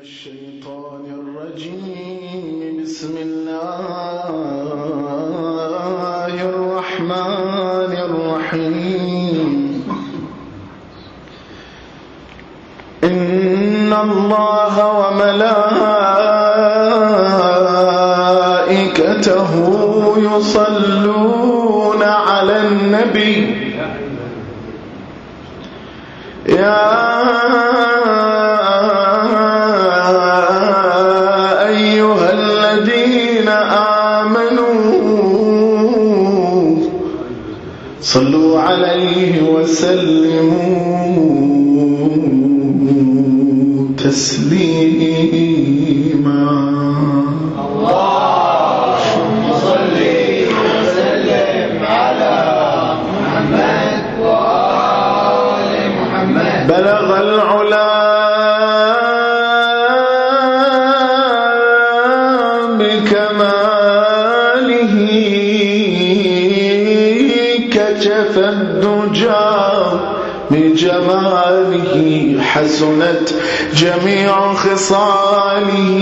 الشيطان الرجيم. بسم الله الرحمن الرحيم. إن الله وملائكته يصلون على النبي يا أيها الذين آمنوا صلوا عليه وسلموا تسليما. اللهم صل وسلم على محمد وآل محمد. بلغ العلا بكماله كشف الدجى بجماله حسنت جميع خصاله.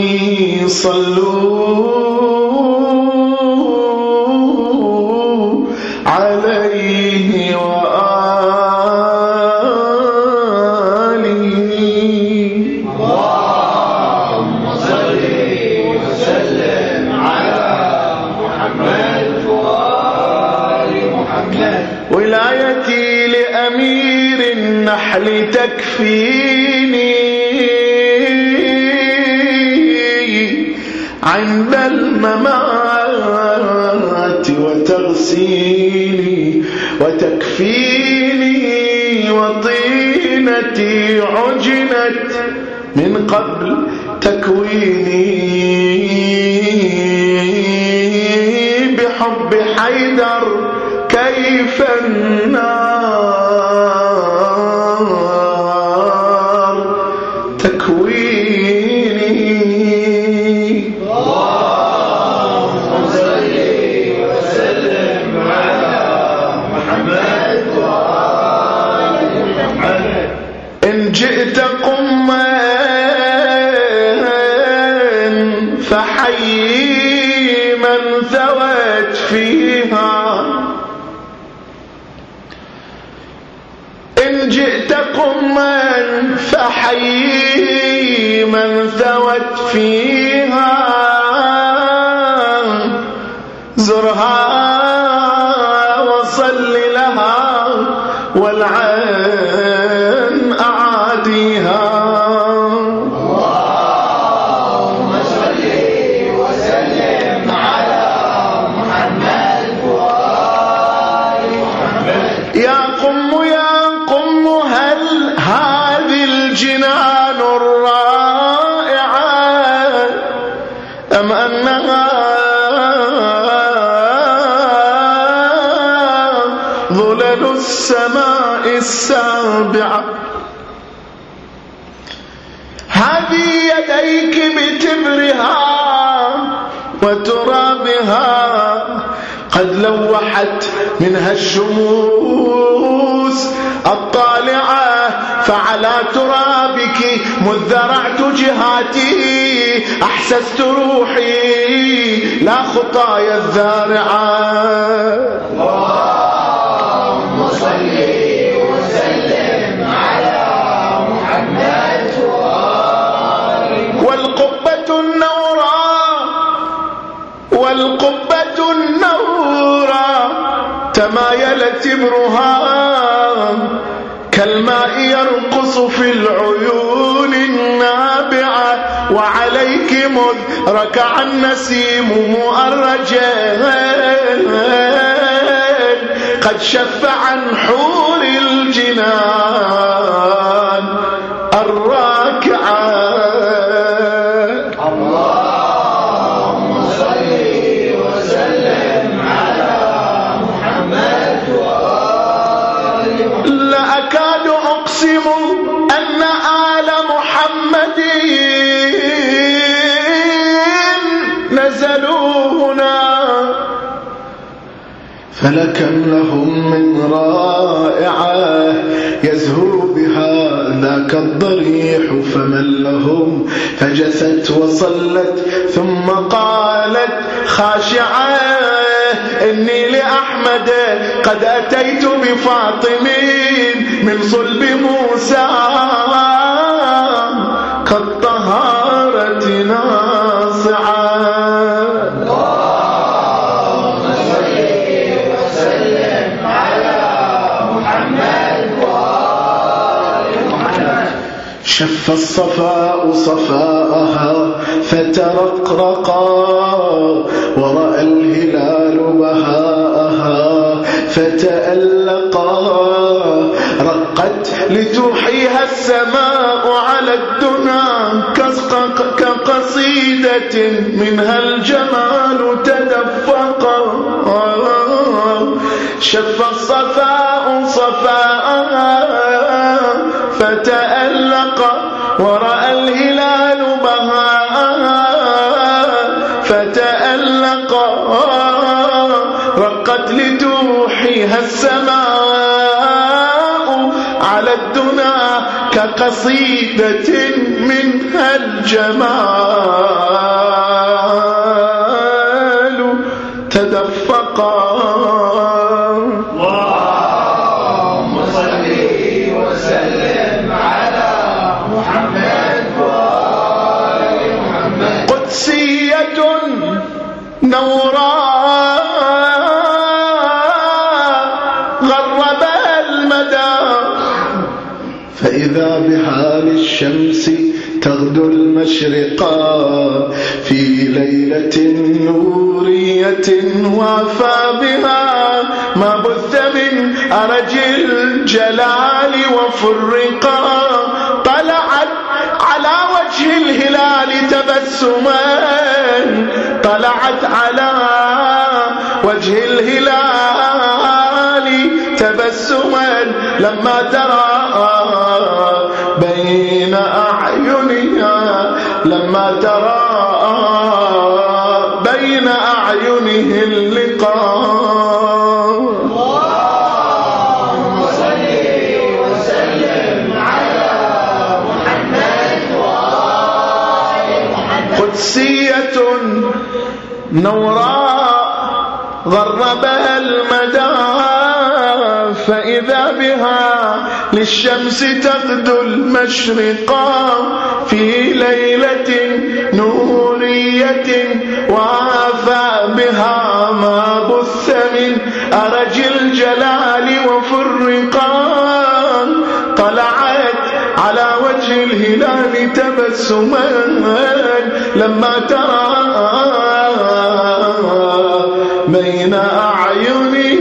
صلوا عليه وآله. اللهم صل وسلم على محمد وآل محمد. ولايتي لأمير النحل تكفيني عند الممات وتغسيلي وتكفيني وطينتي عجنت من قبل تكويني بحب حيدر كيف النار تكويني. اللهم صل وسلم على محمد وآل محمد. إن جئت قما فحيي من ثوت فيها. إن جئت قما فحيي من ثوت فيها. زرها وصل لها والعين أعاديها. اللهم صل وسلم على محمد وآل محمد. يا قم هل هذه الجنان الرائعة أم أنها ظلل السماء السابعة؟ هذه يديك بتبرها وترابها قد لوحت منها الشموس الطالعة. فعلى ترابك مذ ذرعت جهاتي أحسست روحي لا خطايا الذارعة. اللهم صل وسلم على محمد وآل محمد. والقبة النورة تمايلت إبرها كالماء يرقص في العيون النابعة. وعليك مذ ركع النسيم مؤرجا قد شف عن حور الجنان الراكعة. اللهم صل وسلم على محمد وآل محمد. لا أكاد أقسم أن آل محمد نزلوا هنا فلكم لهم من رائعة يزهو بها ذاك الضريح فمن لهم فجثت وصلت ثم قالت خاشعة إني لأحمد قد أتيت بفاطم من صلب موسى كالطهارة ناصعة. اللهم صل وسلم على محمد وآل محمد. شف الصفاء صفاءها فترقرقا ورأى الهلال بهاءها فتألقا رقت لتوحيها السماء على الدنا كقصيدة منها الجمال تدفقا. شف الصفاء صفاءها فتألقا ورأى الهلال بهاءها فتألقا رقت لتوحيها السماء على الدنا كقصيدة منها الجمال تدفقا. اللهم صل وسلم على محمد وآل محمد. قدسية نوراء غربها المدى فإذا بها للشمس تغدو المشرقا في ليلة نورية وافى بها ما بث من أرج الجلال وفرقا. طلعت على وجه الهلال تبسما طلعت على وجه الهلال تبسما لما ترى بين أعينها لما ترى بين أعينه اللقاء. اللهم صل وسلم على محمد وآل محمد. قدسية نوراء غربها المدى فإذا بها للشمس تغدو المشرقا في ليلة نورية وافى بها ما بث من أرج الجلال وفرقا. طلعت على وجه الهلال تبسما لما ترى بين أعينه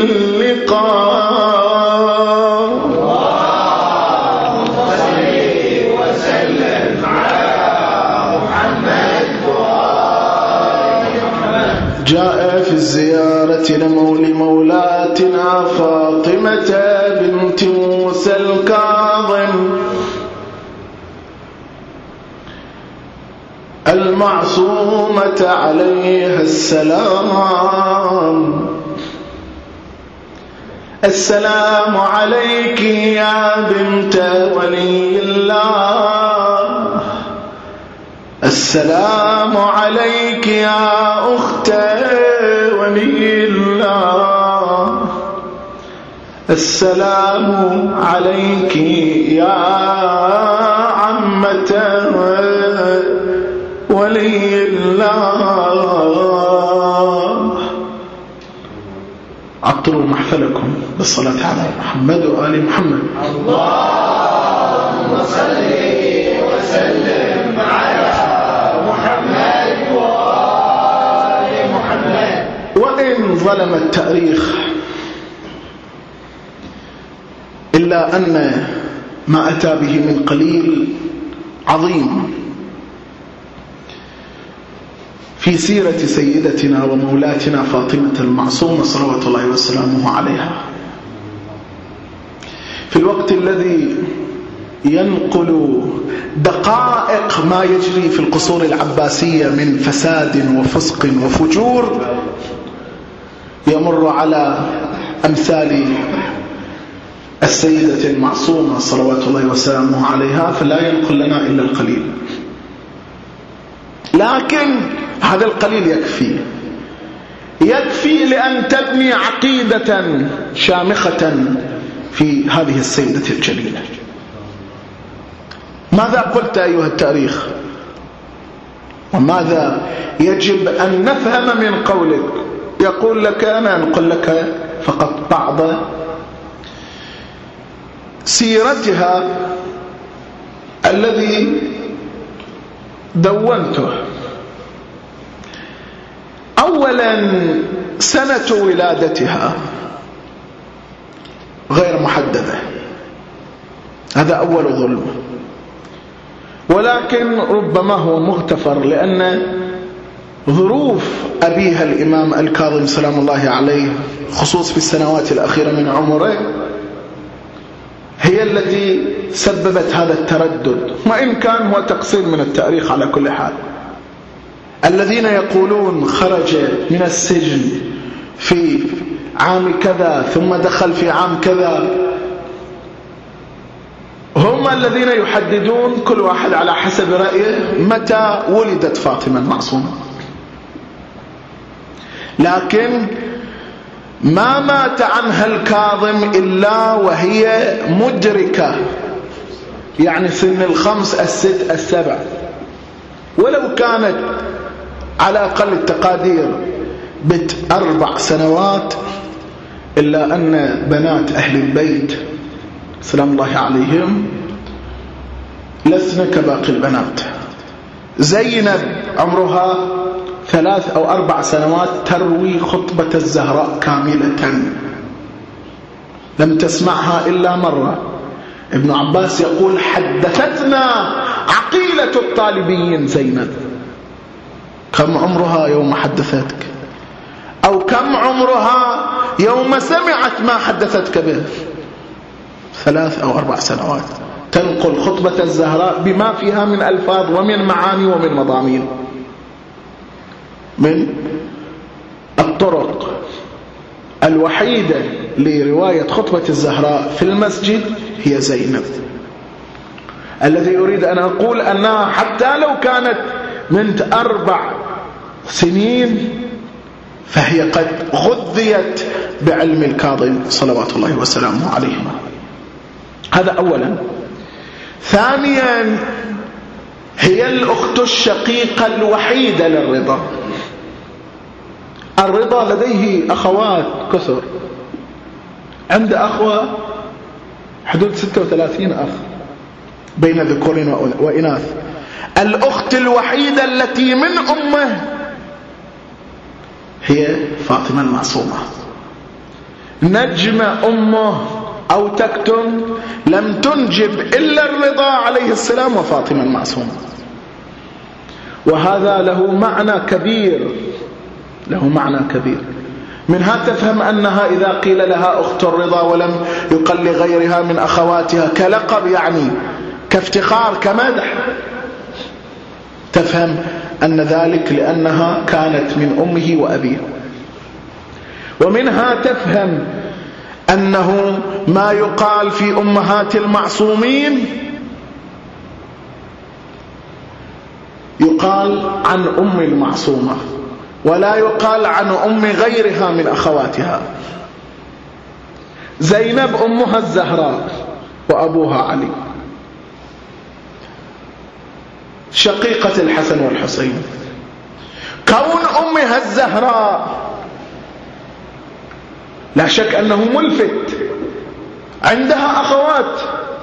اللقاء. اللهم صل وسلم على محمد وآل محمد. جاء في الزيارة لمولاتنا فاطمة بنت موسى الكاظم المعصومة عليها السلام. السلام عليك يا بنت ولي الله. السلام عليك يا أخت ولي الله. السلام عليك يا عمة ولي الله. عطروا محفلكم بالصلاة على محمد وآل محمد. اللهم صل وسلم على محمد وآل محمد. وإن ظلم التاريخ إلا أن ما أتى به من قليل عظيم في سيرة سيدتنا ومولاتنا فاطمة المعصومة صلوات الله وسلامه عليها في الوقت الذي ينقل دقائق ما يجري في القصور العباسية من فساد وفسق وفجور، يمر على أمثال السيدة المعصومة صلوات الله وسلامه عليها فلا ينقل لنا إلا القليل، لكن هذا القليل يكفي لأن تبني عقيدة شامخة في هذه السيدة الجليلة. ماذا قلت أيها التاريخ؟ وماذا يجب أن نفهم من قولك؟ يقول لك أنا أنقل لك فقط بعض سيرتها الذي دونته. أولا سنة ولادتها غير محددة، هذا أول ظلم، ولكن ربما هو مغتفر لأن ظروف أبيها الإمام الكاظم سلام الله عليه خصوص في السنوات الأخيرة من عمره هي التي سببت هذا التردد، وإن كان هو تقصير من التاريخ على كل حال. الذين يقولون خرج من السجن في عام كذا ثم دخل في عام كذا هم الذين يحددون كل واحد على حسب رأيه متى ولدت فاطمة المعصومة. لكن ما مات عنها الكاظم إلا وهي مدركة، يعني سن 5 6 7، ولو كانت على أقل التقادير 4 سنوات، إلا أن بنات أهل البيت سلام الله عليهم لسنا كباقي البنات. زينب عمرها 3 أو 4 سنوات تروي خطبة الزهراء كاملة، لم تسمعها إلا مرة. ابن عباس يقول حدثتنا عقيلة الطالبيين زينب. كم عمرها يوم حدثتك؟ أو كم عمرها يوم سمعت ما حدثتك به؟ 3 أو 4 سنوات تنقل خطبة الزهراء بما فيها من ألفاظ ومن معاني ومن مضامين. من الطرق الوحيدة لرواية خطبة الزهراء في المسجد هي زينب. الذي أريد أن أقول أنها حتى لو كانت من 4 سنين فهي قد غذيت بعلم الكاظم صلوات الله وسلامه عليهما. هذا أولا. ثانيا هي الأخت الشقيقة الوحيدة للرضا. الرضا لديه أخوات كثر، عند أخوة حدود 36 أخ بين ذكور وإناث. الأخت الوحيدة التي من أمه هي فاطمة المعصومة. نجم أمه أو تكتم لم تنجب إلا الرضا عليه السلام وفاطمة المعصومة، وهذا له معنى كبير، له معنى كبير. منها تفهم أنها إذا قيل لها أخت الرضا ولم يقل لغيرها من أخواتها كلقب، يعني كافتخار كمدح، تفهم أن ذلك لأنها كانت من أمه وأبيه. ومنها تفهم أنه ما يقال في أمهات المعصومين يقال عن أم المعصومة ولا يقال عن أم غيرها من أخواتها. زينب أمها الزهراء وأبوها علي، شقيقة الحسن والحسين. كون أمها الزهراء لا شك أنه ملفت. عندها أخوات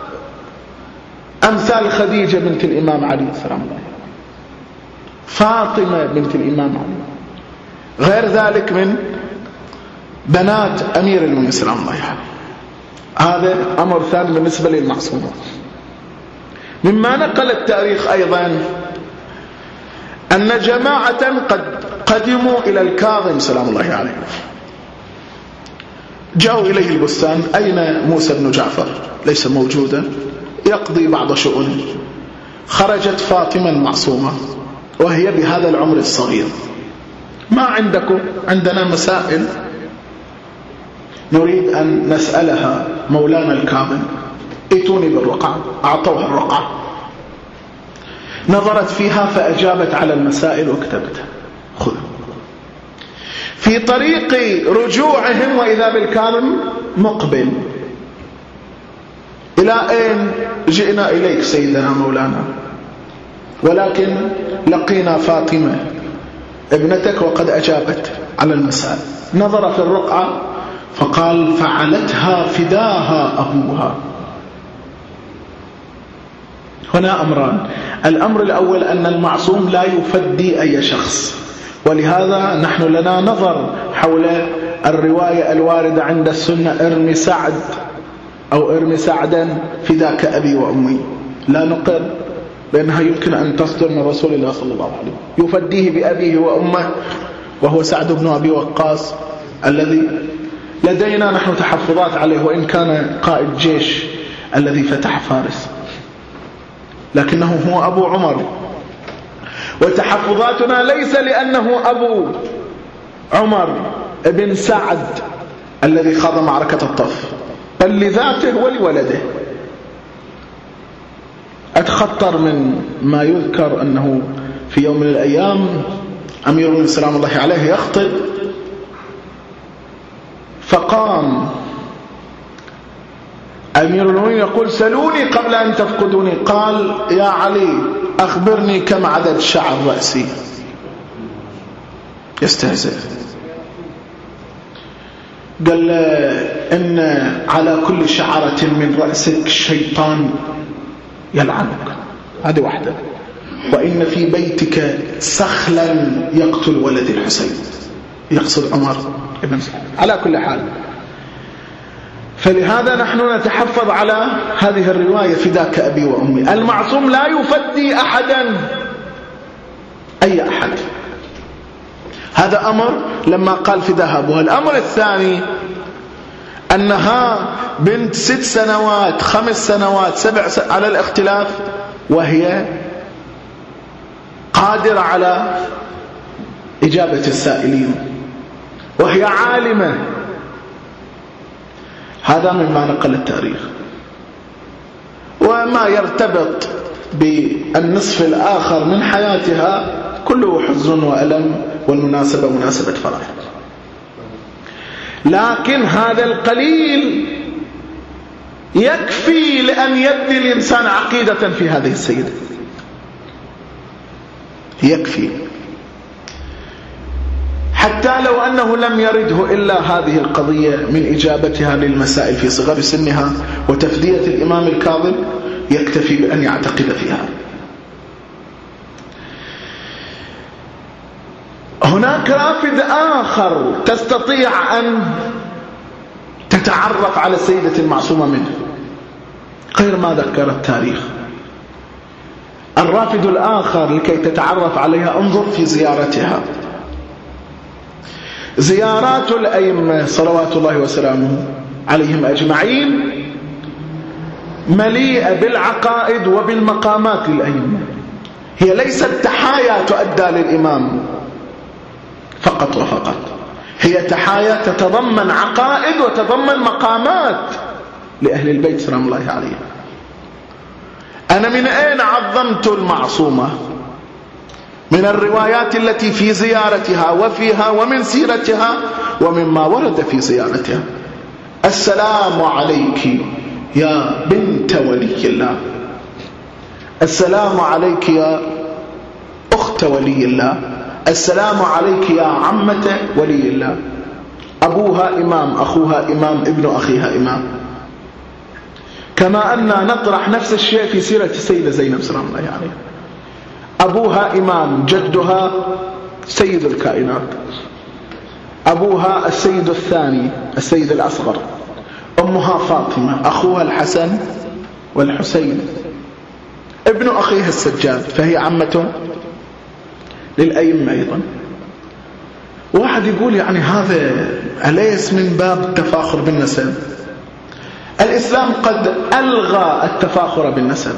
أمثال خديجة بنت الإمام عليه السلام، فاطمة بنت الإمام علي، غير ذلك من بنات أمير المؤمنين سلام الله عليه. هذا أمر ثاني بالنسبة للمعصومة. مما نقل التاريخ أيضا أن جماعة قد قدموا إلى الكاظم سلام الله عليه، جاءوا إليه البستان. أين موسى بن جعفر؟ ليس موجودا، يقضي بعض شؤونه. خرجت فاطمة المعصومة وهي بهذا العمر الصغير. ما عندكم؟ عندنا مسائل نريد أن نسألها مولانا الكاظم ائتوني بالرقعة. أعطوها الرقعة، نظرت فيها فأجابت على المسائل وكتبتها. خذ. في طريق رجوعهم وإذا بالكاظم مقبل. إلى أين جئنا إليك سيدنا مولانا؟ ولكن لقينا فاطمة ابنتك وقد أجابت على المسائل. نظر في الرقعة فقال فعلتها فداها أبوها. هنا أمران. الأمر الأول أن المعصوم لا يفدي أي شخص، ولهذا نحن لنا نظر حول الرواية الواردة عند السنة ارمي سعد أو ارمي سعدا فداك أبي وأمي. لا نقر بأنها يمكن أن تصدر من رسول الله صلى الله عليه وسلم. يفديه بأبيه وأمه وهو سعد بن أبي وقاص الذي لدينا نحن تحفظات عليه، وإن كان قائد جيش الذي فتح فارس، لكنه هو أبو عمر. وتحفظاتنا ليس لأنه أبو عمر ابن سعد الذي خاض معركة الطف، بل لذاته ولولده. أتخطر من ما يذكر أنه في يوم من الأيام أمير المؤمنين سلام الله عليه يخطب، فقام أمير المؤمنين يقول سلوني قبل أن تفقدوني. قال يا علي أخبرني كم عدد شعر رأسي. يستهزئ. قال إن على كل شعرة من رأسك شيطان يلعنك، هذه واحدة. وإن في بيتك سخلا يقتل ولد الحسين، يقصد عمر بن سعد. على كل حال، فلهذا نحن نتحفظ على هذه الرواية فداك أبي وأمي. المعصوم لا يفدي أحدا، أي أحد. هذا أمر لما قال فداها أبوها. الأمر الثاني أنها بنت 6 سنوات 5 سنوات 7 على الاختلاف، وهي قادرة على إجابة السائلين، وهي عالمة. هذا مما نقل التاريخ. وما يرتبط بالنصف الآخر من حياتها كله حزن وألم، والمناسبة مناسبة فرح. لكن هذا القليل يكفي لأن يبني الإنسان عقيدة في هذه السيدة، يكفي، حتى لو أنه لم يرده إلا هذه القضية من إجابتها للمسائل في صغر سنها وتفدية الإمام الكاظم، يكتفي بأن يعتقد فيها. هناك رافد آخر تستطيع أن تتعرف على السيدة المعصومة منه غير ما ذكر التاريخ. الرافد الآخر لكي تتعرف عليها انظر في زيارتها. زيارات الأئمة صلوات الله وسلامه عليهم أجمعين مليئة بالعقائد وبالمقامات للأئمة. هي ليست تحايا تؤدى للإمام فقط وفقط، هي تحايا تتضمن عقائد وتتضمن مقامات لأهل البيت سلام الله عليهم. أنا من أين عظمت المعصومة؟ من الروايات التي في زيارتها وفيها ومن سيرتها ومما ورد في زيارتها. السلام عليك يا بنت ولي الله، السلام عليك يا أخت ولي الله، السلام عليك يا عمة ولي الله. أبوها إمام، أخوها إمام، ابن أخيها إمام. كما أن نطرح نفس الشيء في سيرة السيدة زينب سلام الله عليها. أبوها إمام، جدها سيد الكائنات، أبوها السيد الثاني السيد الأصغر، أمها فاطمة، أخوها الحسن والحسين، ابن أخيها السجاد، فهي عمته للأئمة أيضا. واحد يقول يعني هذا أليس من باب التفاخر بالنسب؟ الإسلام قد ألغى التفاخر بالنسب،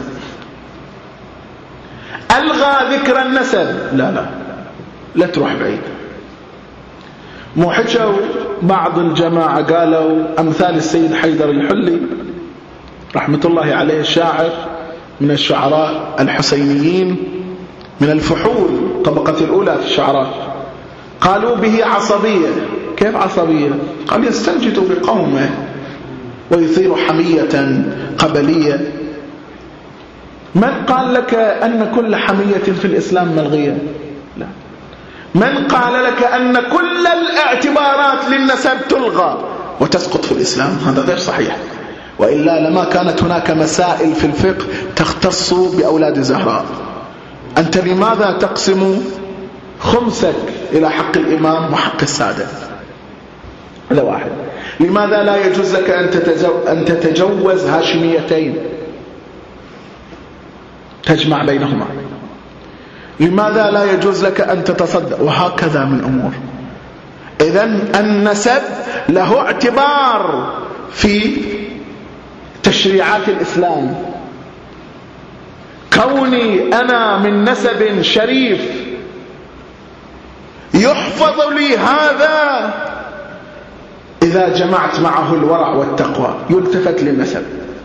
ألغى ذكر النسب. لا تروح بعيد. مو حكوا بعض الجماعة قالوا أمثال السيد حيدر الحلي رحمة الله عليه، الشاعر من الشعراء الحسينيين من الفحول طبقة الأولى في الشعراء، قالوا به عصبية. كيف عصبية؟ قال يستنجد بقومه ويثير حمية قبلية. من قال لك أن كل حمية في الإسلام ملغية؟ لا. من قال لك أن كل الاعتبارات للنسب تلغى وتسقط في الإسلام؟ هذا غير صحيح، وإلا لما كانت هناك مسائل في الفقه تختص بأولاد زهراء. أنت لماذا تقسم خمسك إلى حق الإمام وحق السادة؟ هذا واحد. لماذا لا يجوز لك أن تتجوز هاشميتين تجمع بينهما؟ لماذا لا يجوز لك أن تتصدق؟ وهكذا من أمور. إذن النسب له اعتبار في تشريعات الإسلام. كوني أنا من نسب شريف يحفظ لي هذا إذا جمعت معه الورع والتقوى، يلتفت للنسب.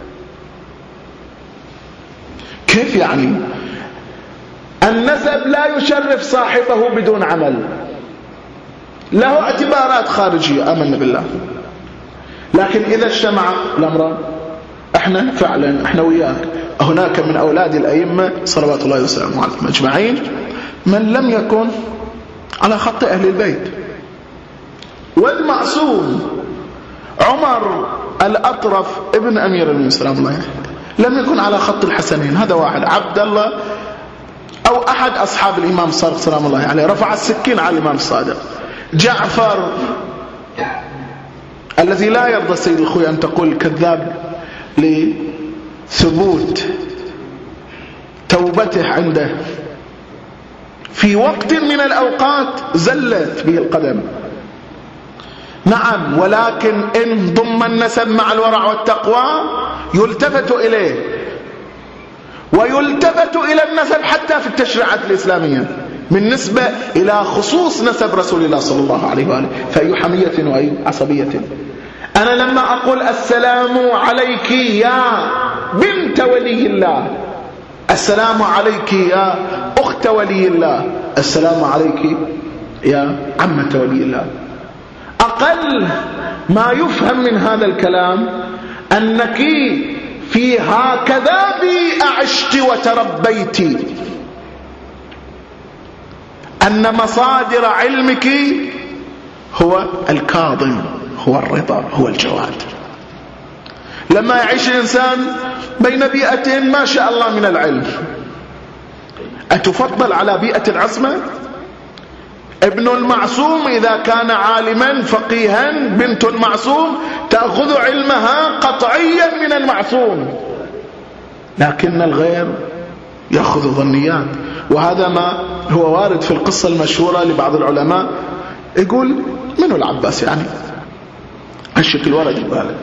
كيف يعني؟ النسب لا يشرف صاحبه بدون عمل، له اعتبارات خارجية آمنا بالله، لكن إذا اجتمع الأمر احنا فعلا احنا وياك. هناك من أولاد الأئمة صلوات الله وسلامه عليهم أجمعين من لم يكن على خط أهل البيت، والمعصوم عمر الأطرف ابن أمير المؤمنين سلام الله عليه لم يكن على خط الحسنين. هذا واحد. عبد الله أو أحد أصحاب الإمام الصادق سلام الله عليه رفع السكين على الإمام الصادق. جعفر الذي لا يرضى السيد الخوي أن تقول كذاب لثبوت توبته عنده في وقت من الأوقات زلت به القدم. نعم، ولكن إن ضم النسب مع الورع والتقوى يلتفت إليه، ويلتفت إلى النسب حتى في التشريعات الإسلامية بالنسبة إلى خصوص نسب رسول الله صلى الله عليه وآله، فأي حمية وأي عصبية. أنا لما أقول السلام عليك يا بنت ولي الله، السلام عليك يا أخت ولي الله، السلام عليك يا عمة ولي الله، أقل ما يفهم من هذا الكلام أنك في هكذا بي أعشت وتربيت، أن مصادر علمك هو الكاظم، هو الرضا، هو الجواد. لما يعيش الإنسان بين بيئة ما شاء الله من العلم، أتفضل على بيئة العصمة؟ ابن المعصوم إذا كان عالما فقيها، بنت المعصوم تأخذ علمها قطعيا من المعصوم، لكن الغير يأخذ ظنيات. وهذا ما هو وارد في القصة المشهورة لبعض العلماء، يقول منو العباس يعني الشكل ورد يبالي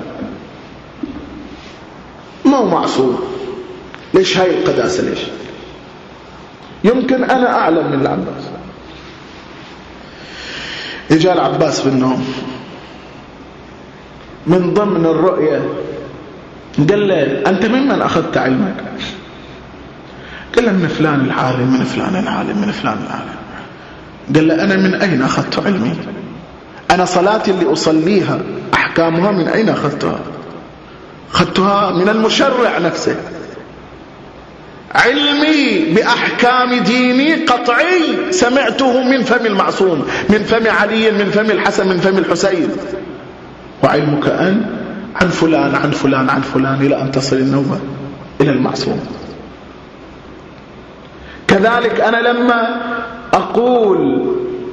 ما هو معصوم، ليش هاي القداسة؟ ليش يمكن أنا أعلم من العباس؟ إجا العباس بالنوم من ضمن الرؤية قال له أنت ممن أخذت علمك؟ قال له من فلان العالم، من فلان العالم، من فلان العالم. قال له أنا من أين أخذت علمي؟ أنا صلاتي اللي أصليها أحكامها من أين أخذتها؟ أخذتها من المشرع نفسه. علمي بأحكام ديني قطعي سمعته من فم المعصوم، من فم علي، من فم الحسن، من فم الحسين. وعلمك أن عن فلان عن فلان عن فلان إلى أن تصل النوبة إلى المعصوم. كذلك أنا لما أقول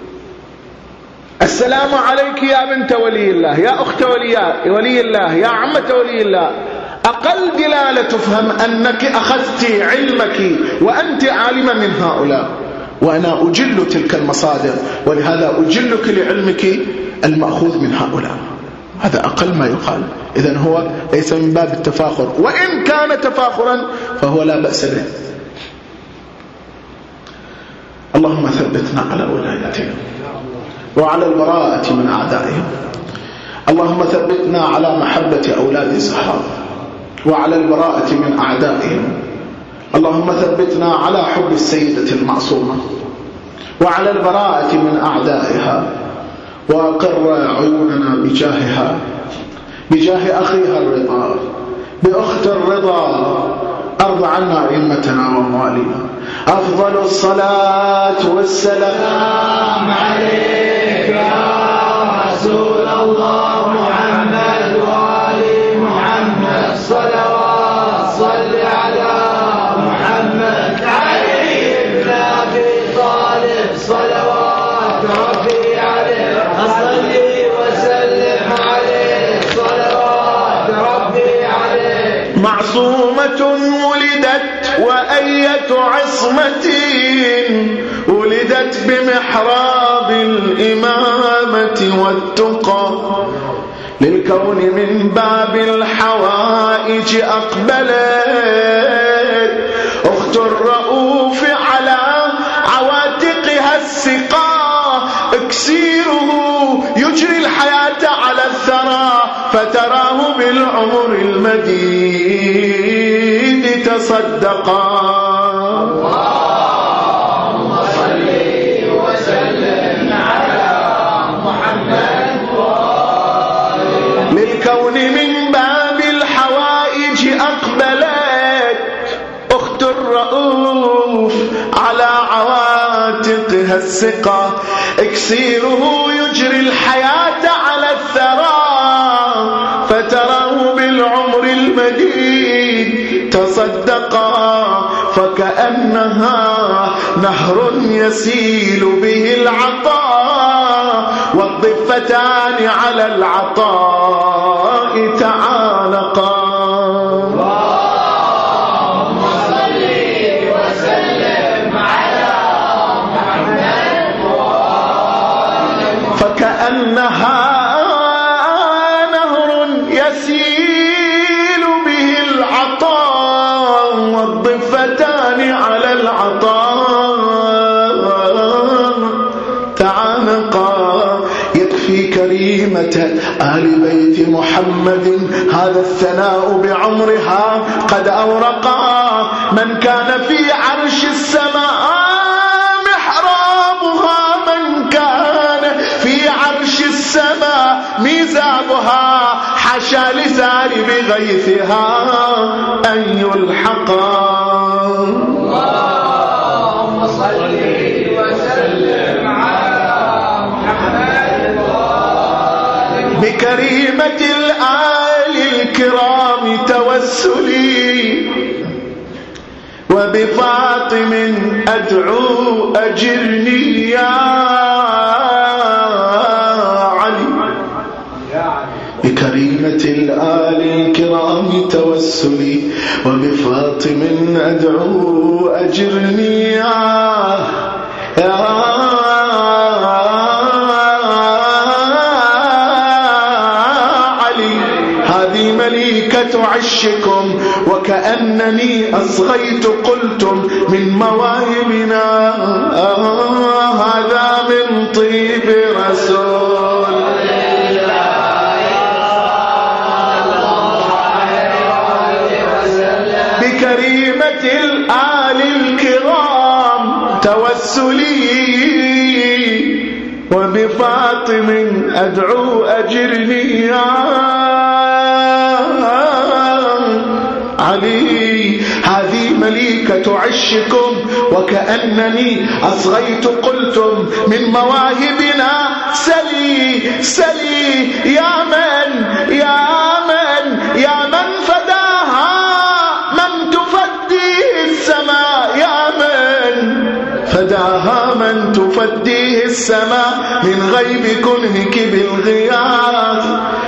السلام عليك يا بنت ولي الله، يا أخت ولي الله، يا عمة ولي الله، أقل دلالة تفهم أنك أخذت علمك وأنت عالما من هؤلاء، وأنا أجل تلك المصادر، ولهذا أجلك لعلمك المأخوذ من هؤلاء. هذا أقل ما يقال. إذن هو ليس من باب التفاخر، وإن كان تفاخرا فهو لا بأس به. اللهم ثبتنا على ولايتهم وعلى البراءة من أعدائهم. اللهم ثبتنا على محبة أولاد الصحابة وعلى البراءة من أعدائهم. اللهم ثبتنا على حب السيدة المعصومة وعلى البراءة من أعدائها، وأقر عيوننا بجاهها، بجاه أخيها الرضا، بأخت الرضا. أرض عنا أئمتنا وموالينا. أفضل الصلاة والسلام عليك يا رسول الله محمد وآل محمد. صلوات صل على محمد علي بن أبي طالب. صلوات ربي عليه أصلي وسلم عليه. صلوات ربي عليه. معصومة ولدت وأية عصمة ولدت بمحراب الإمامة والتقى، للكون من باب الحوائج أقبلت. أخت الرؤوف على عواتقها السقا، اكسيره يجري الحياة على الثرى، فتراه بالعمر المديد تصدقا. اللهم صل وسلم على محمد. للكون من باب الحوائج أقبلت أخت الرؤوف على عواتقها السقا، اكسيره يجري الحياة على الثرى، فتراه بالعمر المديد تصدقا. فكأنها نهر يسيل به العطاء، والضفتان على العطاء تعانقا. اللهم صل وسلم على محمد. فكأنها نهر يسيل به العطاء، والضفتان على العطاء تعانقا. يكفي كريمة آل بيت محمد هذا الثناء بعمرها قد أورقا. من كان في عرش السماء محرابها، من كان في عرش السماء ميزابها، حشى لسارب غيثها أن يلحقا. اللهم صل وسلم على محمد. بكريمة الآل الكرام توسلي، وبفاطم أدعو أجرني يا علي. بكريمة الآل الكرام توسلي، وبفاطم أدعو أجرني يا علي. هذه مليكة عشكم، وكأنني أصغيت قلتم من مواهبنا. هذا من طيب رسول بكريمة الآل الكرام توسلي، وبفاطم أدعو أجرني يا علي. هذه مليكة عشكم، وكأنني أصغيت قلتم من مواهبنا. سلي سلي يا من فداها من تفديه السماء، يا من فداها من تفديه السماء، من غيب كنهك بالغياث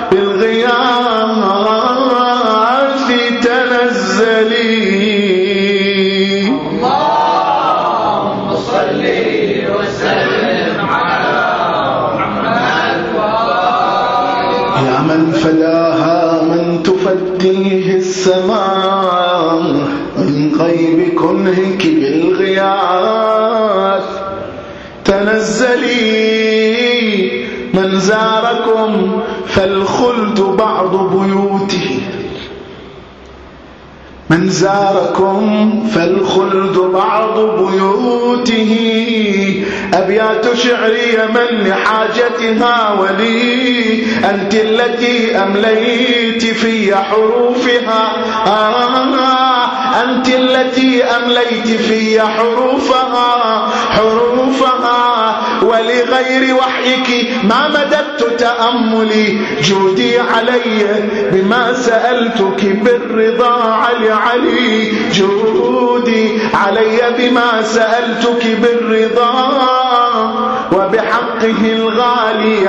تنزلي. اللهم صل وسلم على محمد. يا من فداها من تفديه السماء، من غيب كنهك بالغياث تنزلي. من زاركم فالخلد بعض بيوته، من زاركم فالخلد بعض بيوته. أبيات شعري من لحاجتها ولي، أنت التي أمليت في حروفها، أنت التي أمليت في حروفها ولغير وحيك ما مددت تأملي. جودي علي بما سألتك بالرضا علي، جودي علي بما سألتك بالرضا وبحقه الغالي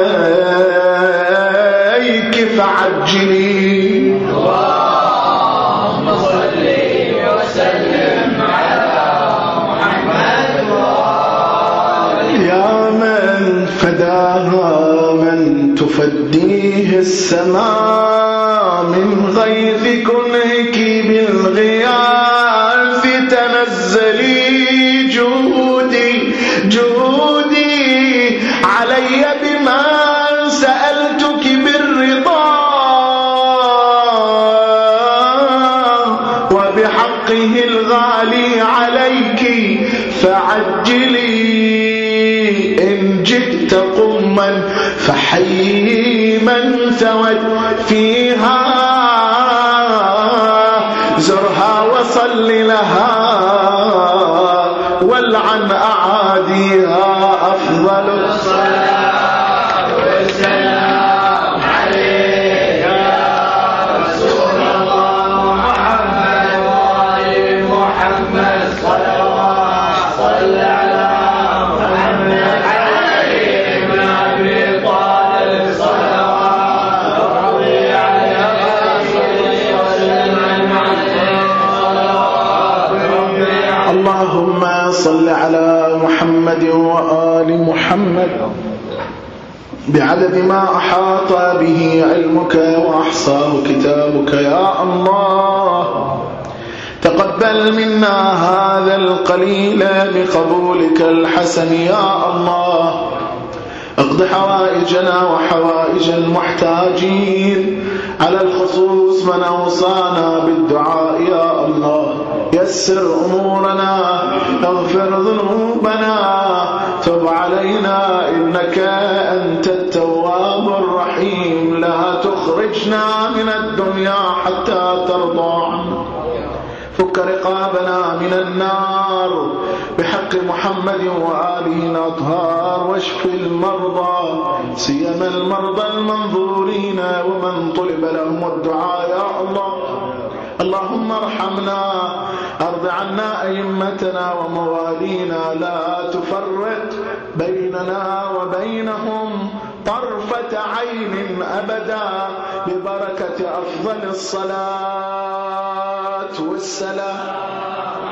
عليك فعجلي. اللهم صل وسلم على محمد يا من فداها من تفديه السماء من غيظ كنهك بالغياث تنزلي. جودي علي بما سألتك بالرضا وبحقه الغالي عليك فعجلي. إن جئت قما فحيي من ثوت فيها، زرها وصل لها والعن أعاديها. أفضل الصلاة والسلام عليك يا رسول الله محمد وآل محمد صلوات. صل على محمد علي بن أبي طالب صلوات ربي عليه وسلم عليه صلوات ربي. اللهم صل على محمد وآل محمد بعدد ما أحاط به علمك وأحصاه كتابك. يا الله تقبل منا هذا القليل بقبولك الحسن. يا الله اقض حوائجنا وحوائج المحتاجين، على الخصوص من أوصانا بالدعاء. يا الله يسر أمورنا، اغفر ذنوبنا، تب علينا إنك أنت التواب الرحيم. لا تخرجنا من الدنيا حتى ترضى عنا، فك رقابنا من النار بحق محمد وآله الأطهار، واشف المرضى سيما المرضى المنظورين ومن طلب لهم الدعاء. يا الله اللهم ارحمنا، ارض عنا أئمتنا وموالينا، لا تفرق بيننا وبينهم طرفة عين أبدا، ببركة أفضل الصلاة والسلام